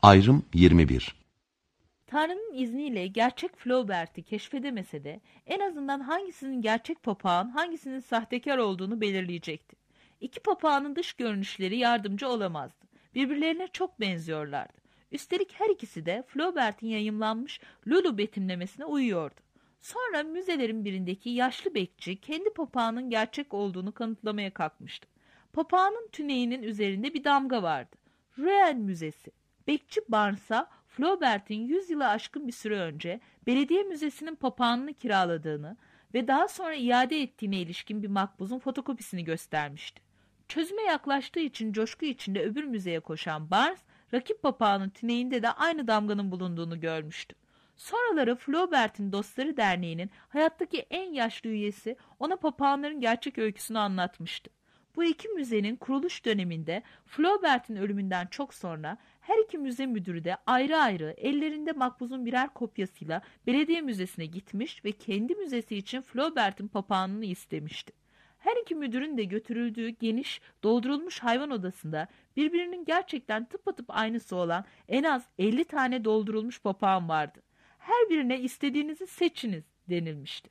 Ayrım 21. Tanrı'nın izniyle gerçek Flaubert'i keşfedemese de en azından hangisinin gerçek papağan, hangisinin sahtekar olduğunu belirleyecekti. İki papağanın dış görünüşleri yardımcı olamazdı. Birbirlerine çok benziyorlardı. Üstelik her ikisi de Flaubert'in yayımlanmış Lulu betimlemesine uyuyordu. Sonra müzelerin birindeki yaşlı bekçi kendi papağanın gerçek olduğunu kanıtlamaya kalkmıştı. Papağanın tüneğinin üzerinde bir damga vardı. Rouen Müzesi. Bekçi Barnes'a Flaubert'in 100 yılı aşkın bir süre önce belediye müzesinin papağanını kiraladığını ve daha sonra iade ettiğine ilişkin bir makbuzun fotokopisini göstermişti. Çözüme yaklaştığı için coşku içinde öbür müzeye koşan Barnes, rakip papağanın tüneğinde de aynı damganın bulunduğunu görmüştü. Sonraları Flaubert'in Dostları Derneği'nin hayattaki en yaşlı üyesi ona papağanların gerçek öyküsünü anlatmıştı. Bu iki müzenin kuruluş döneminde Flaubert'in ölümünden çok sonra her iki müze müdürü de ayrı ayrı ellerinde makbuzun birer kopyasıyla belediye müzesine gitmiş ve kendi müzesi için Flaubert'in papağanını istemişti. Her iki müdürün de götürüldüğü geniş, doldurulmuş hayvan odasında birbirinin gerçekten tıpatıp aynısı olan en az 50 tane doldurulmuş papağan vardı. Her birine istediğinizi seçiniz denilmişti.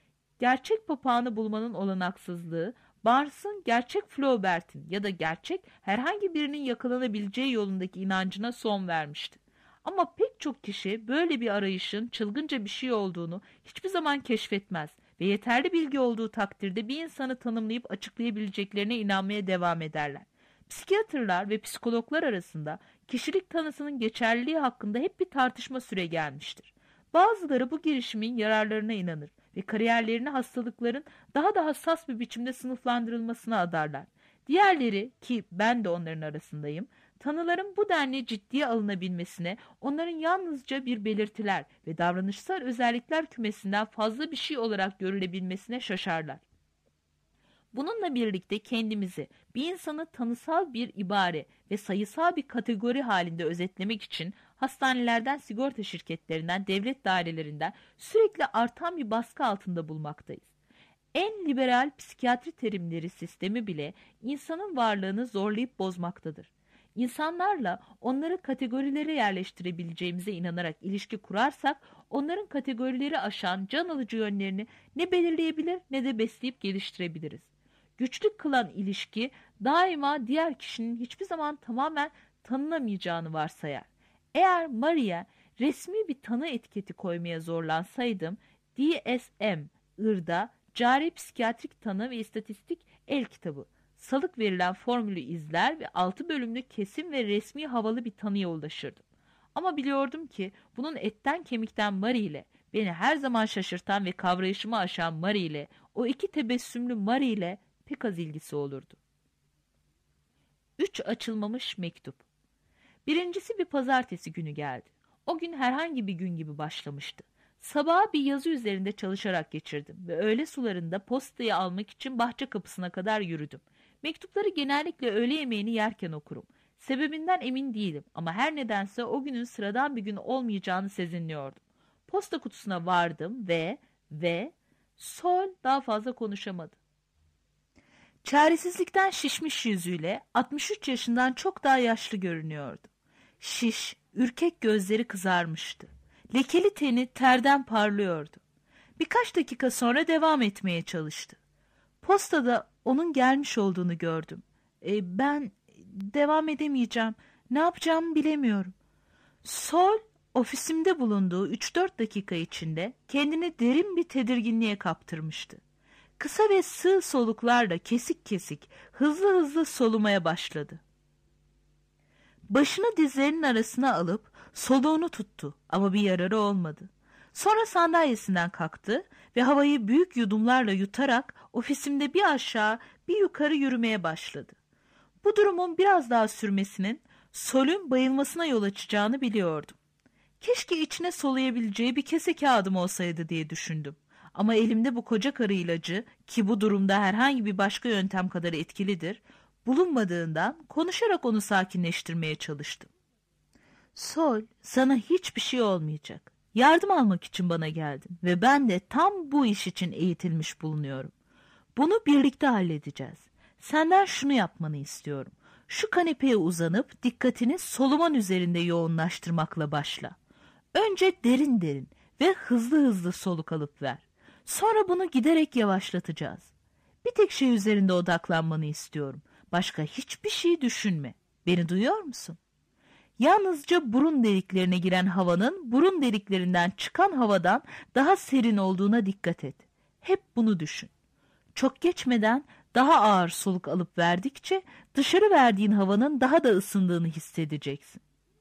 Gerçek papağanı bulmanın olanaksızlığı, Barnes'ın gerçek Flaubert'in ya da gerçek herhangi birinin yakalanabileceği yolundaki inancına son vermişti. Ama pek çok kişi böyle bir arayışın çılgınca bir şey olduğunu hiçbir zaman keşfetmez ve yeterli bilgi olduğu takdirde bir insanı tanımlayıp açıklayabileceklerine inanmaya devam ederler. Psikiyatrlar ve psikologlar arasında kişilik tanısının geçerliliği hakkında hep bir tartışma süre gelmiştir. Bazıları bu girişimin yararlarına inanır ve kariyerlerini hastalıkların daha da hassas bir biçimde sınıflandırılmasına adarlar. Diğerleri, ki ben de onların arasındayım, tanıların bu denli ciddiye alınabilmesine, onların yalnızca bir belirtiler ve davranışsal özellikler kümesinden fazla bir şey olarak görülebilmesine şaşarlar. Bununla birlikte kendimizi, bir insanı tanısal bir ibare ve sayısal bir kategori halinde özetlemek için hastanelerden, sigorta şirketlerinden, devlet dairelerinden sürekli artan bir baskı altında bulmaktayız. En liberal psikiyatri terimleri sistemi bile insanın varlığını zorlayıp bozmaktadır. İnsanlarla onları kategorilere yerleştirebileceğimize inanarak ilişki kurarsak, onların kategorileri aşan can alıcı yönlerini ne belirleyebilir ne de besleyip geliştirebiliriz. Güçlü kılan ilişki daima diğer kişinin hiçbir zaman tamamen tanınamayacağını varsayar. Eğer Maria resmi bir tanı etiketi koymaya zorlansaydım, DSM-IR'da Cari Psikiyatrik Tanı ve İstatistik El Kitabı, salık verilen formülü izler ve 6 bölümlü kesin ve resmi havalı bir tanıya ulaşırdım. Ama biliyordum ki bunun etten kemikten Marie ile, beni her zaman şaşırtan ve kavrayışımı aşan Marie ile, o iki tebessümlü Marie ile pek az ilgisi olurdu. 3 açılmamış mektup. Birincisi bir pazartesi günü geldi. O gün herhangi bir gün gibi başlamıştı. Sabahı bir yazı üzerinde çalışarak geçirdim ve öğle sularında postayı almak için bahçe kapısına kadar yürüdüm. Mektupları genellikle öğle yemeğini yerken okurum. Sebebinden emin değilim ama her nedense o günün sıradan bir gün olmayacağını sezinliyordum. Posta kutusuna vardım ve Sol daha fazla konuşamadı. Çaresizlikten şişmiş yüzüyle 63 yaşından çok daha yaşlı görünüyordu. Şiş, ürkek gözleri kızarmıştı. Lekeli teni terden parlıyordu. Birkaç dakika sonra devam etmeye çalıştı. Postada onun gelmiş olduğunu gördüm. Ben devam edemeyeceğim. Ne yapacağımı bilemiyorum. Sol, ofisimde bulunduğu 3-4 dakika içinde kendini derin bir tedirginliğe kaptırmıştı. Kısa ve sığ soluklarla kesik kesik, hızlı hızlı solumaya başladı. Başını dizlerinin arasına alıp soluğunu tuttu ama bir yararı olmadı. Sonra sandalyesinden kalktı ve havayı büyük yudumlarla yutarak ofisimde bir aşağı bir yukarı yürümeye başladı. Bu durumun biraz daha sürmesinin Sol'ün bayılmasına yol açacağını biliyordum. Keşke içine soluyabileceği bir kese kağıdım olsaydı diye düşündüm. Ama elimde bu koca karı ilacı, ki bu durumda herhangi bir başka yöntem kadar etkilidir, bulunmadığından konuşarak onu sakinleştirmeye çalıştım. Sol, sana hiçbir şey olmayacak. Yardım almak için bana geldin ve ben de tam bu iş için eğitilmiş bulunuyorum. Bunu birlikte halledeceğiz. Senden şunu yapmanı istiyorum. Şu kanepeye uzanıp dikkatini soluman üzerinde yoğunlaştırmakla başla. Önce derin derin ve hızlı hızlı soluk alıp ver. Sonra bunu giderek yavaşlatacağız. Bir tek şey üzerinde odaklanmanı istiyorum. Başka hiçbir şey düşünme. Beni duyuyor musun? Yalnızca burun deliklerine giren havanın burun deliklerinden çıkan havadan daha serin olduğuna dikkat et. Hep bunu düşün. Çok geçmeden daha ağır soluk alıp verdikçe dışarı verdiğin havanın daha da ısındığını hissedeceksin.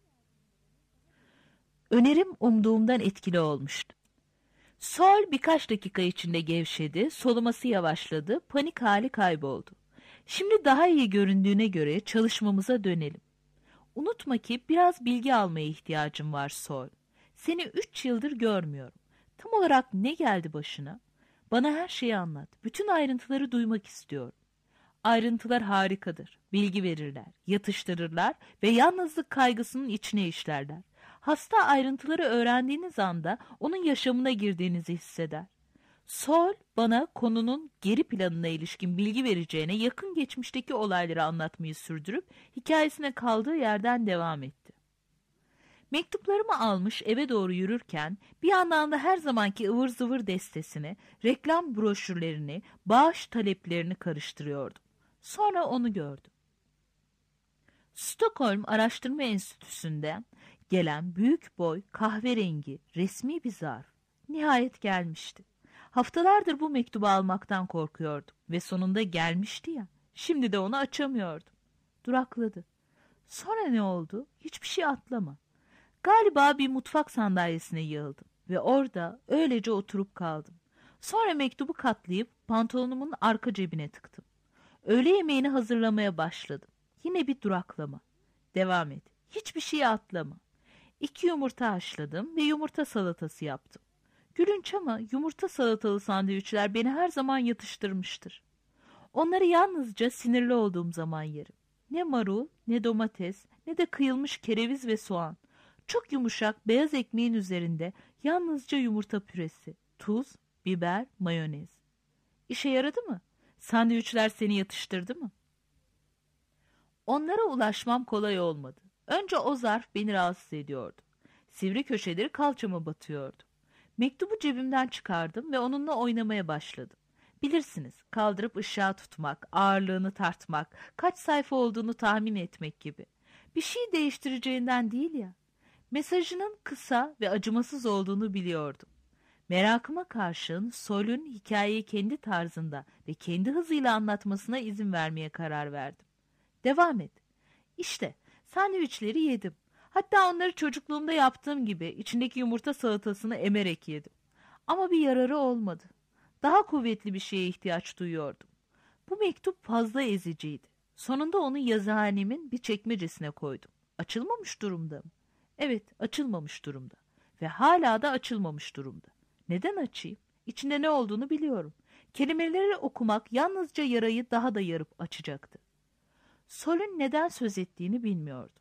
Önerim umduğumdan etkili olmuştu. Sol birkaç dakika içinde gevşedi, soluması yavaşladı, panik hali kayboldu. Şimdi daha iyi göründüğüne göre çalışmamıza dönelim. Unutma ki biraz bilgi almaya ihtiyacım var Sol. Seni 3 yıldır görmüyorum. Tam olarak ne geldi başına? Bana her şeyi anlat. Bütün ayrıntıları duymak istiyorum. Ayrıntılar harikadır. Bilgi verirler, yatıştırırlar ve yalnızlık kaygısının içine işlerler. Hasta ayrıntıları öğrendiğiniz anda onun yaşamına girdiğinizi hisseder. Sol bana konunun geri planına ilişkin bilgi vereceğine yakın geçmişteki olayları anlatmayı sürdürüp hikayesine kaldığı yerden devam etti. Mektuplarımı almış eve doğru yürürken bir yandan da her zamanki ıvır zıvır destesini, reklam broşürlerini, bağış taleplerini karıştırıyordum. Sonra onu gördüm. Stockholm Araştırma Enstitüsü'nden gelen büyük boy, kahverengi, resmi bir zarf. Nihayet gelmişti. Haftalardır bu mektubu almaktan korkuyordum ve sonunda gelmişti ya. Şimdi de onu açamıyordum. Durakladı. Sonra ne oldu? Hiçbir şey atlama. Galiba bir mutfak sandalyesine yığıldım ve orada öylece oturup kaldım. Sonra mektubu katlayıp pantolonumun arka cebine tıktım. Öğle yemeğini hazırlamaya başladım. Yine bir duraklama. Devam et. Hiçbir şey atlama. 2 yumurta haşladım ve yumurta salatası yaptım. Gülünç ama yumurta salatalı sandviçler beni her zaman yatıştırmıştır. Onları yalnızca sinirli olduğum zaman yerim. Ne marul, ne domates, ne de kıyılmış kereviz ve soğan. Çok yumuşak beyaz ekmeğin üzerinde yalnızca yumurta püresi, tuz, biber, mayonez. İşe yaradı mı? Sandviçler seni yatıştırdı mı? Onlara ulaşmam kolay olmadı. Önce o zarf beni rahatsız ediyordu. Sivri köşeleri kalçama batıyordu. Mektubu cebimden çıkardım ve onunla oynamaya başladım. Bilirsiniz, kaldırıp ışığa tutmak, ağırlığını tartmak, kaç sayfa olduğunu tahmin etmek gibi. Bir şey değiştireceğinden değil ya. Mesajının kısa ve acımasız olduğunu biliyordum. Merakıma karşın Sol'ün hikayeyi kendi tarzında ve kendi hızıyla anlatmasına izin vermeye karar verdim. Devam et. İşte sandviçleri yedim. Hatta onları çocukluğumda yaptığım gibi içindeki yumurta salatasını emerek yedim. Ama bir yararı olmadı. Daha kuvvetli bir şeye ihtiyaç duyuyordum. Bu mektup fazla eziciydi. Sonunda onu yazıhanemin bir çekmecesine koydum. Açılmamış durumda mı? Evet, açılmamış durumda. Ve hala da açılmamış durumda. Neden açayım? İçinde ne olduğunu biliyorum. Kelimeleri okumak yalnızca yarayı daha da yarıp açacaktı. Sol'ün neden söz ettiğini bilmiyordum.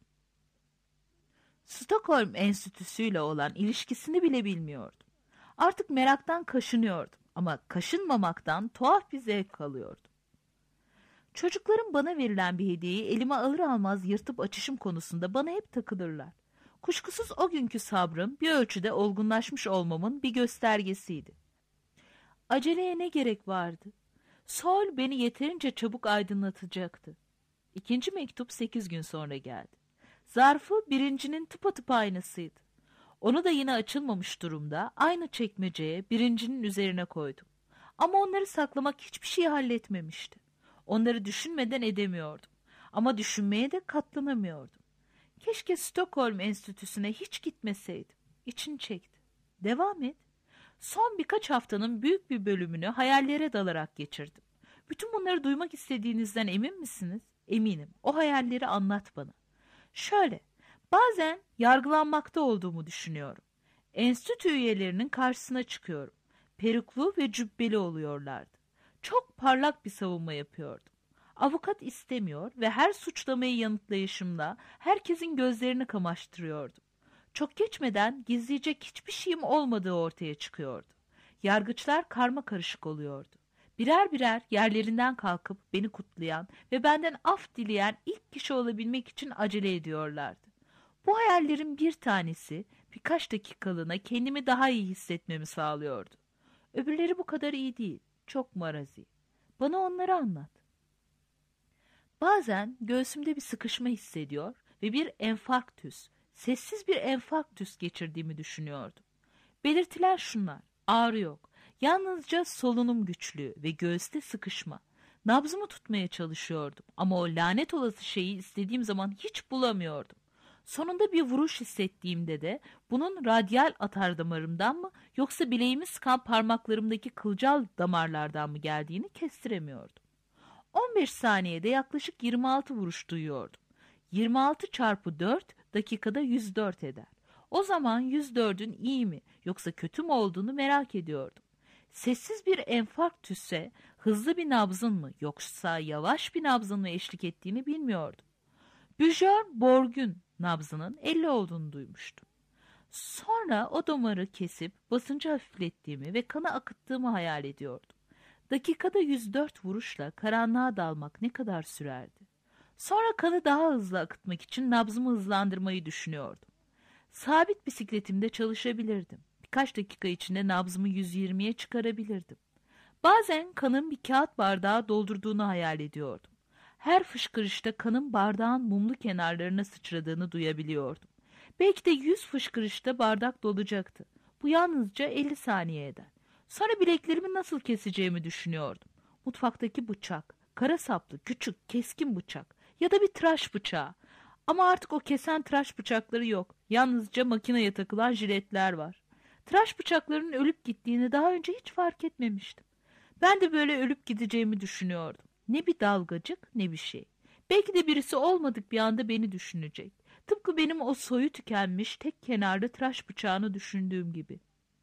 Stockholm Enstitüsü ile olan ilişkisini bile bilmiyordum. Artık meraktan kaşınıyordum ama kaşınmamaktan tuhaf bir zevk alıyordum. Çocuklarım bana verilen bir hediyeyi elime alır almaz yırtıp açışım konusunda bana hep takılırlar. Kuşkusuz o günkü sabrım bir ölçüde olgunlaşmış olmamın bir göstergesiydi. Aceleye ne gerek vardı? Sol beni yeterince çabuk aydınlatacaktı. 2. mektup 8 gün sonra geldi. Zarfı birincinin tıpatıp aynısıydı. Onu da yine açılmamış durumda aynı çekmeceye birincinin üzerine koydum. Ama onları saklamak hiçbir şey halletmemişti. Onları düşünmeden edemiyordum. Ama düşünmeye de katlanamıyordum. Keşke Stockholm Enstitüsü'ne hiç gitmeseydim. İçini çekti. Devam et. Son birkaç haftanın büyük bir bölümünü hayallere dalarak geçirdim. Bütün bunları duymak istediğinizden emin misiniz? Eminim. O hayalleri anlat bana. Şöyle, bazen yargılanmakta olduğumu düşünüyorum. Enstitü üyelerinin karşısına çıkıyorum. Peruklu ve cübbeli oluyorlardı. Çok parlak bir savunma yapıyordum. Avukat istemiyor ve her suçlamayı yanıtlayışımda herkesin gözlerini kamaştırıyordum. Çok geçmeden gizleyecek hiçbir şeyim olmadığı ortaya çıkıyordu. Yargıçlar karma karışık oluyordu. Birer birer yerlerinden kalkıp beni kutlayan ve benden af dileyen ilk kişi olabilmek için acele ediyorlardı. Bu hayallerin bir tanesi birkaç dakikalığına kendimi daha iyi hissetmemi sağlıyordu. Öbürleri bu kadar iyi değil, çok marazi. Bana onları anlat. Bazen göğsümde bir sıkışma hissediyor ve bir enfarktüs, sessiz bir enfarktüs geçirdiğimi düşünüyordum. Belirtiler şunlar: ağrı yok, yalnızca solunum güçlüğü ve göğüste sıkışma. Nabzımı tutmaya çalışıyordum ama o lanet olası şeyi istediğim zaman hiç bulamıyordum. Sonunda bir vuruş hissettiğimde de bunun radyal atardamarımdan mı yoksa bileğimi sıkan parmaklarımdaki kılcal damarlardan mı geldiğini kestiremiyordum. 15 saniyede yaklaşık 26 vuruş duyuyordum. 26 çarpı 4 dakikada 104 eder. O zaman 104'ün iyi mi yoksa kötü mü olduğunu merak ediyordum. Sessiz bir enfarktüse hızlı bir nabzın mı yoksa yavaş bir nabzın mı eşlik ettiğini bilmiyordum. Björn Borg'un nabzının 50 olduğunu duymuştum. Sonra o damarı kesip basıncı hafiflettiğimi ve kanı akıttığımı hayal ediyordum. Dakikada 104 vuruşla karanlığa dalmak ne kadar sürerdi? Sonra kanı daha hızlı akıtmak için nabzımı hızlandırmayı düşünüyordum. Sabit bisikletimde çalışabilirdim. Birkaç dakika içinde nabzımı 120'ye çıkarabilirdim. Bazen kanın bir kağıt bardağı doldurduğunu hayal ediyordum. Her fışkırışta kanın bardağın mumlu kenarlarına sıçradığını duyabiliyordum. Belki de 100 fışkırışta bardak dolacaktı. Bu yalnızca 50 saniye eder. Sonra bileklerimi nasıl keseceğimi düşünüyordum. Mutfaktaki bıçak, kara saplı, küçük, keskin bıçak ya da bir tıraş bıçağı. Ama artık o kesen tıraş bıçakları yok. Yalnızca makineye takılan jiletler var. Tıraş bıçaklarının ölüp gittiğini daha önce hiç fark etmemiştim. Ben de böyle ölüp gideceğimi düşünüyordum. Ne bir dalgacık ne bir şey. Belki de birisi olmadık bir anda beni düşünecek. Tıpkı benim o soyu tükenmiş tek kenarlı tıraş bıçağını düşündüğüm gibi.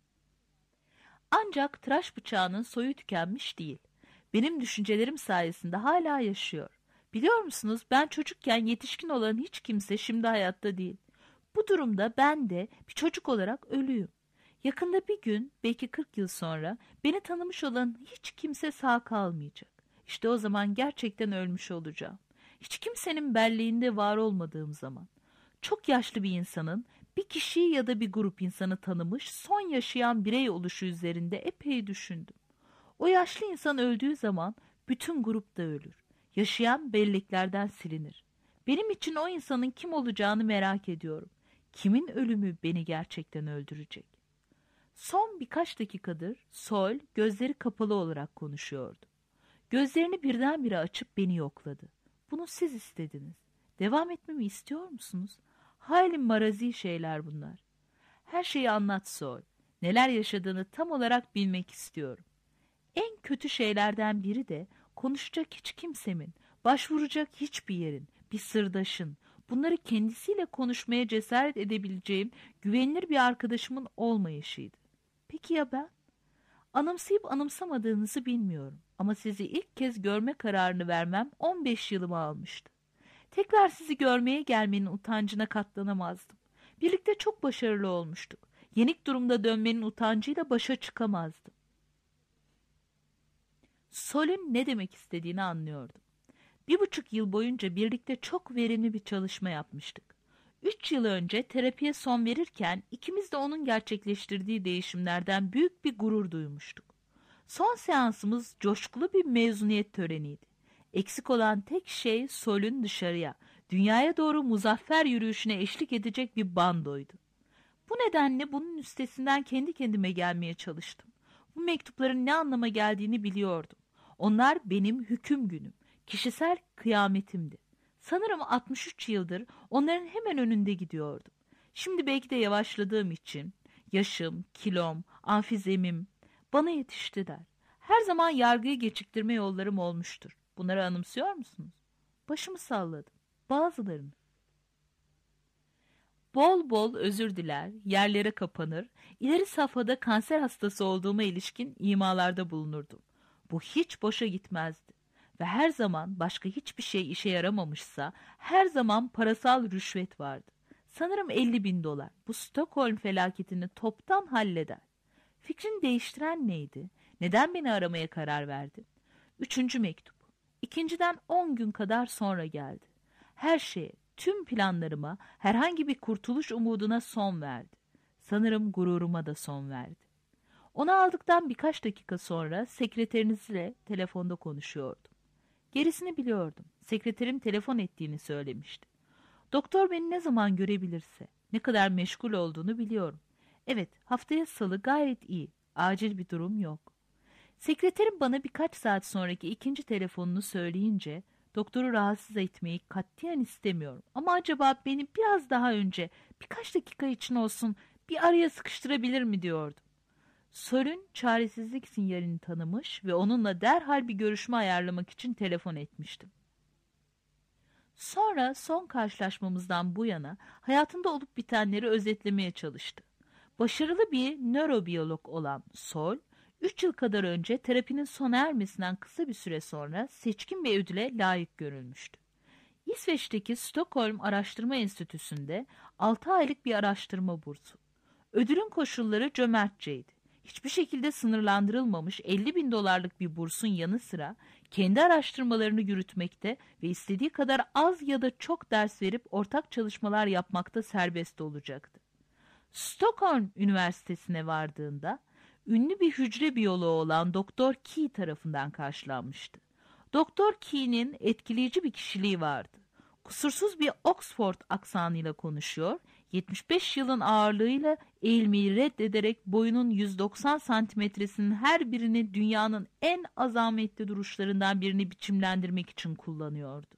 Ancak tıraş bıçağının soyu tükenmiş değil. Benim düşüncelerim sayesinde hala yaşıyor. Biliyor musunuz, ben çocukken yetişkin olan hiç kimse şimdi hayatta değil. Bu durumda ben de bir çocuk olarak ölüyüm. Yakında bir gün, belki 40 yıl sonra beni tanımış olan hiç kimse sağ kalmayacak. İşte o zaman gerçekten ölmüş olacağım. Hiç kimsenin belleğinde var olmadığım zaman. Çok yaşlı bir insanın bir kişiyi ya da bir grup insanı tanımış, son yaşayan birey oluşu üzerinde epey düşündüm. O yaşlı insan öldüğü zaman bütün grup da ölür. Yaşayan belleklerden silinir. Benim için o insanın kim olacağını merak ediyorum. Kimin ölümü beni gerçekten öldürecek? Son birkaç dakikadır Sol gözleri kapalı olarak konuşuyordu. Gözlerini birdenbire açıp beni yokladı. Bunu siz istediniz. Devam etmemi istiyor musunuz? Hayli marazi şeyler bunlar. Her şeyi anlat Sol. Neler yaşadığını tam olarak bilmek istiyorum. En kötü şeylerden biri de konuşacak hiç kimsemin, başvuracak hiçbir yerin, bir sırdaşın, bunları kendisiyle konuşmaya cesaret edebileceğim güvenilir bir arkadaşımın olmayışıydı. Peki ya ben? Anımsayıp anımsamadığınızı bilmiyorum ama sizi ilk kez görme kararını vermem 15 yılımı almıştı. Tekrar sizi görmeye gelmenin utancına katlanamazdım. Birlikte çok başarılı olmuştuk. Yenik durumda dönmenin utancıyla başa çıkamazdım. Sol'ün ne demek istediğini anlıyordum. 1,5 yıl boyunca birlikte çok verimli bir çalışma yapmıştık. 3 yıl önce terapiye son verirken ikimiz de onun gerçekleştirdiği değişimlerden büyük bir gurur duymuştuk. Son seansımız coşkulu bir mezuniyet töreniydi. Eksik olan tek şey Sol'ün dışarıya, dünyaya doğru muzaffer yürüyüşüne eşlik edecek bir bandoydu. Bu nedenle bunun üstesinden kendi kendime gelmeye çalıştım. Bu mektupların ne anlama geldiğini biliyordum. Onlar benim hüküm günüm, kişisel kıyametimdi. Sanırım 63 yıldır onların hemen önünde gidiyordum. Şimdi belki de yavaşladığım için, yaşım, kilom, amfizemim bana yetiştiler. Her zaman yargıyı geçiktirme yollarım olmuştur. Bunları anımsıyor musunuz? Başımı salladım. Bazılarını. Bol bol özür diler, yerlere kapanır, ileri safhada kanser hastası olduğuma ilişkin imalarda bulunurdum. Bu hiç boşa gitmezdi. Ve her zaman başka hiçbir şey işe yaramamışsa her zaman parasal rüşvet vardı. Sanırım 50.000 dolar. Bu Stockholm felaketini toptan halleder. Fikrini değiştiren neydi? Neden beni aramaya karar verdin? 3. mektup. İkinciden 10 gün kadar sonra geldi. Her şeye, tüm planlarıma, herhangi bir kurtuluş umuduna son verdi. Sanırım gururuma da son verdi. Onu aldıktan birkaç dakika sonra sekreterinizle telefonda konuşuyordum. Gerisini biliyordum. Sekreterim telefon ettiğini söylemişti. Doktor beni ne zaman görebilirse, ne kadar meşgul olduğunu biliyorum. Evet, haftaya salı gayet iyi. Acil bir durum yok. Sekreterim bana birkaç saat sonraki ikinci telefonunu söyleyince, doktoru rahatsız etmeyi katiyen istemiyorum. Ama acaba beni biraz daha önce, birkaç dakika için olsun bir araya sıkıştırabilir mi diyordum. Sol'ün çaresizlik sinyalini tanımış ve onunla derhal bir görüşme ayarlamak için telefon etmiştim. Sonra son karşılaşmamızdan bu yana hayatında olup bitenleri özetlemeye çalıştı. Başarılı bir nörobiyolog olan Sol, 3 yıl kadar önce terapinin sona ermesinden kısa bir süre sonra seçkin bir ödüle layık görülmüştü. İsveç'teki Stockholm Araştırma Enstitüsü'nde 6 aylık bir araştırma bursu. Ödülün koşulları cömertçeydi. Hiçbir şekilde sınırlandırılmamış 50.000 dolarlık bir bursun yanı sıra kendi araştırmalarını yürütmekte ve istediği kadar az ya da çok ders verip ortak çalışmalar yapmakta serbest olacaktı. Stockholm Üniversitesi'ne vardığında ünlü bir hücre biyoloğu olan Doktor Key tarafından karşılanmıştı. Doktor Key'nin etkileyici bir kişiliği vardı. Kusursuz bir Oxford aksanıyla konuşuyor, 75 yılın ağırlığıyla eğilmeyi reddederek boyunun 190 santimetresinin her birini dünyanın en azametli duruşlarından birini biçimlendirmek için kullanıyordu.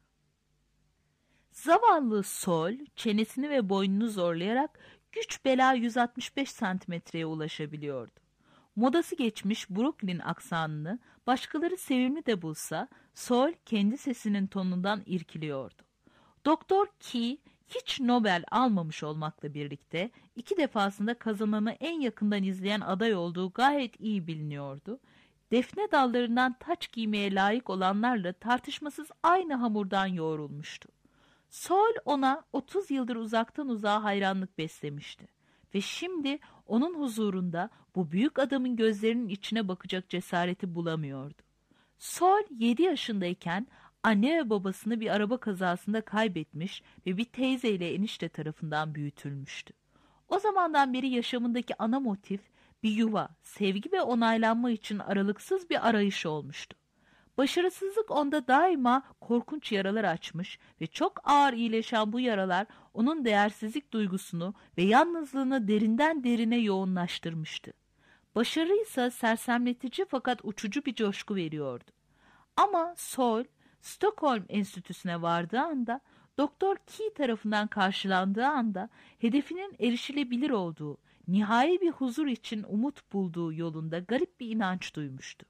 Zavallı Sol, çenesini ve boynunu zorlayarak güç bela 165 santimetreye ulaşabiliyordu. Modası geçmiş Brooklyn aksanını başkaları sevimli de bulsa, Sol kendi sesinin tonundan irkiliyordu. Doktor Key hiç Nobel almamış olmakla birlikte 2 defasında kazananı en yakından izleyen aday olduğu gayet iyi biliniyordu. Defne dallarından taç giymeye layık olanlarla tartışmasız aynı hamurdan yoğrulmuştu. Sol ona 30 yıldır uzaktan uzağa hayranlık beslemişti. Ve şimdi onun huzurunda bu büyük adamın gözlerinin içine bakacak cesareti bulamıyordu. Sol 7 yaşındayken anne ve babasını bir araba kazasında kaybetmiş ve bir teyzeyle enişte tarafından büyütülmüştü. O zamandan beri yaşamındaki ana motif bir yuva, sevgi ve onaylanma için aralıksız bir arayış olmuştu. Başarısızlık onda daima korkunç yaralar açmış ve çok ağır iyileşen bu yaralar onun değersizlik duygusunu ve yalnızlığını derinden derine yoğunlaştırmıştı. Başarı ise sersemletici fakat uçucu bir coşku veriyordu. Ama Sol, Stockholm Enstitüsü'ne vardığı anda, Doktor Key tarafından karşılandığı anda hedefinin erişilebilir olduğu, nihai bir huzur için umut bulduğu yolunda garip bir inanç duymuştu.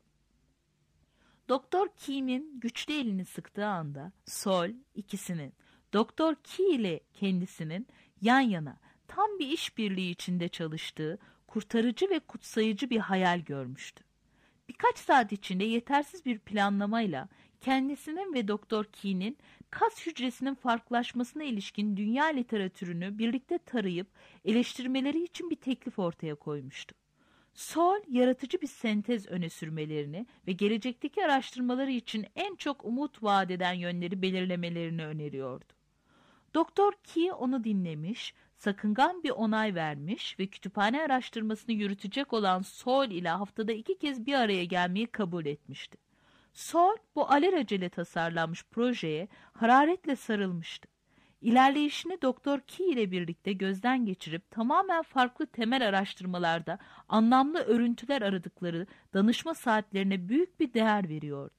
Doktor Key'nin güçlü elini sıktığı anda Sol ikisinin, Doktor Key ile kendisinin yan yana tam bir işbirliği içinde çalıştığı kurtarıcı ve kutsayıcı bir hayal görmüştü. Birkaç saat içinde yetersiz bir planlamayla kendisinin ve Doktor Key'nin kas hücresinin farklılaşmasına ilişkin dünya literatürünü birlikte tarayıp eleştirmeleri için bir teklif ortaya koymuştu. Sol, yaratıcı bir sentez öne sürmelerini ve gelecekteki araştırmaları için en çok umut vaat eden yönleri belirlemelerini öneriyordu. Doktor Key onu dinlemiş, sakıngan bir onay vermiş ve kütüphane araştırmasını yürütecek olan Sol ile haftada 2 kez bir araya gelmeyi kabul etmişti. Sol, bu alelacele tasarlanmış projeye hararetle sarılmıştı. İlerleyişini Doktor Key ile birlikte gözden geçirip tamamen farklı temel araştırmalarda anlamlı örüntüler aradıkları danışma saatlerine büyük bir değer veriyordu.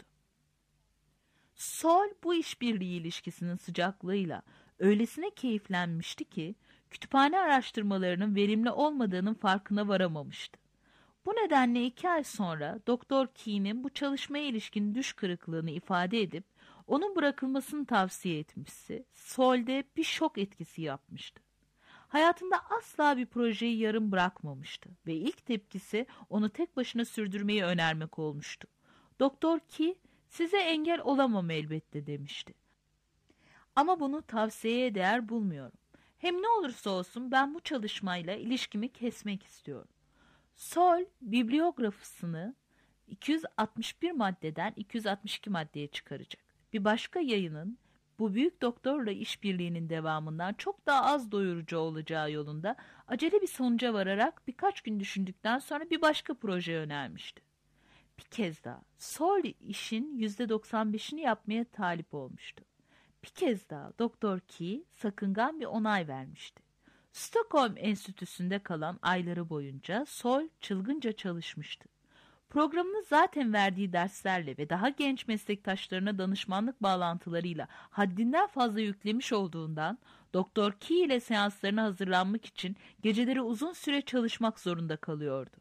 Sol bu işbirliği ilişkisinin sıcaklığıyla öylesine keyiflenmişti ki kütüphane araştırmalarının verimli olmadığının farkına varamamıştı. Bu nedenle 2 ay sonra Doktor Key'nin bu çalışmaya ilişkin düş kırıklığını ifade edip onun bırakılmasını tavsiye etmişti. Sol'de bir şok etkisi yapmıştı. Hayatında asla bir projeyi yarım bırakmamıştı ve ilk tepkisi onu tek başına sürdürmeyi önermek olmuştu. Doktor Key, size engel olamam elbette demişti. Ama bunu tavsiyeye değer bulmuyorum. Hem ne olursa olsun ben bu çalışmayla ilişkimi kesmek istiyorum. Sol, bibliografisini 261 maddeden 262 maddeye çıkaracak. Bir başka yayının bu büyük doktorla işbirliğinin devamından çok daha az doyurucu olacağı yolunda acele bir sonuca vararak birkaç gün düşündükten sonra bir başka proje önermişti. Bir kez daha Sol işin %95'ini yapmaya talip olmuştu. Bir kez daha Doktor Key sakıngan bir onay vermişti. Stockholm Enstitüsü'nde kalan ayları boyunca Sol çılgınca çalışmıştı. Programını zaten verdiği derslerle ve daha genç meslektaşlarına danışmanlık bağlantılarıyla haddinden fazla yüklemiş olduğundan Doktor Key ile seanslarına hazırlanmak için geceleri uzun süre çalışmak zorunda kalıyordu.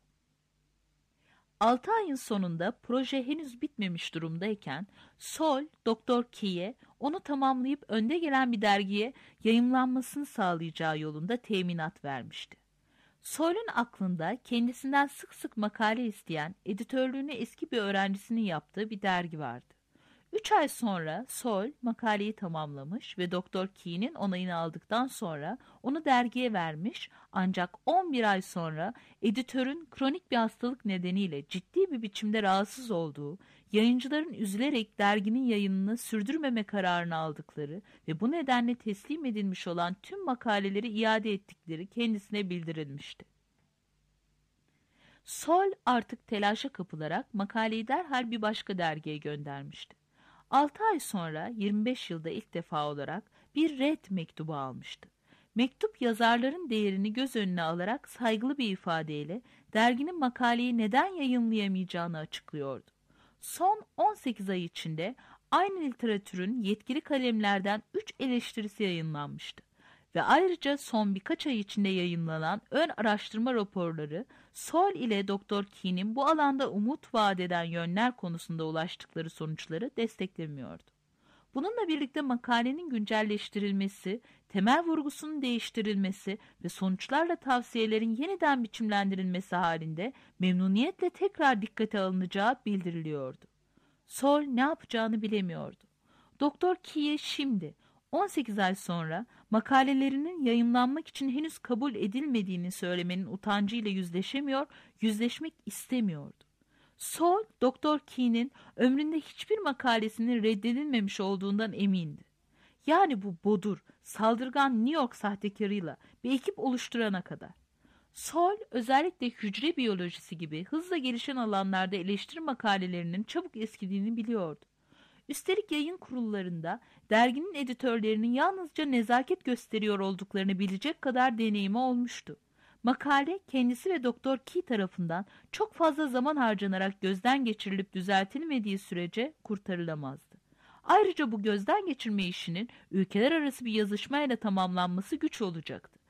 6 ayın sonunda proje henüz bitmemiş durumdayken Sol, Doktor Key'e onu tamamlayıp önde gelen bir dergiye yayımlanmasını sağlayacağı yolunda teminat vermişti. Sol'ün aklında kendisinden sık sık makale isteyen, editörlüğünü eski bir öğrencisinin yaptığı bir dergi vardı. 3 ay sonra Sol makaleyi tamamlamış ve Doktor Key'nin onayını aldıktan sonra onu dergiye vermiş, ancak 11 ay sonra editörün kronik bir hastalık nedeniyle ciddi bir biçimde rahatsız olduğu, yayıncıların üzülerek derginin yayınını sürdürmeme kararını aldıkları ve bu nedenle teslim edilmiş olan tüm makaleleri iade ettikleri kendisine bildirilmişti. Sol artık telaşa kapılarak makaleyi derhal bir başka dergiye göndermişti. 6 ay sonra 25 yılda ilk defa olarak bir red mektubu almıştı. Mektup yazarların değerini göz önüne alarak saygılı bir ifadeyle derginin makaleyi neden yayınlayamayacağını açıklıyordu. Son 18 ay içinde aynı literatürün yetkili kalemlerden 3 eleştirisi yayınlanmıştı. Ve ayrıca son birkaç ay içinde yayınlanan ön araştırma raporları Sol ile Doktor Key'nin bu alanda umut vaat eden yönler konusunda ulaştıkları sonuçları desteklemiyordu. Bununla birlikte makalenin güncelleştirilmesi, temel vurgusunun değiştirilmesi ve sonuçlarla tavsiyelerin yeniden biçimlendirilmesi halinde memnuniyetle tekrar dikkate alınacağı bildiriliyordu. Sol ne yapacağını bilemiyordu. Doktor Key'e şimdi 18 ay sonra makalelerinin yayımlanmak için henüz kabul edilmediğini söylemenin utancıyla yüzleşemiyor, yüzleşmek istemiyordu. Sol, Doktor Key'nin ömründe hiçbir makalesinin reddedilmemiş olduğundan emindi. Yani bu bodur, saldırgan New York sahtekarıyla bir ekip oluşturana kadar. Sol, özellikle hücre biyolojisi gibi hızla gelişen alanlarda eleştiri makalelerinin çabuk eskidiğini biliyordu. Üstelik yayın kurullarında derginin editörlerinin yalnızca nezaket gösteriyor olduklarını bilecek kadar deneyimi olmuştu. Makale kendisi ve Doktor Key tarafından çok fazla zaman harcanarak gözden geçirilip düzeltilmediği sürece kurtarılamazdı. Ayrıca bu gözden geçirme işinin ülkeler arası bir yazışmayla tamamlanması güç olacaktı.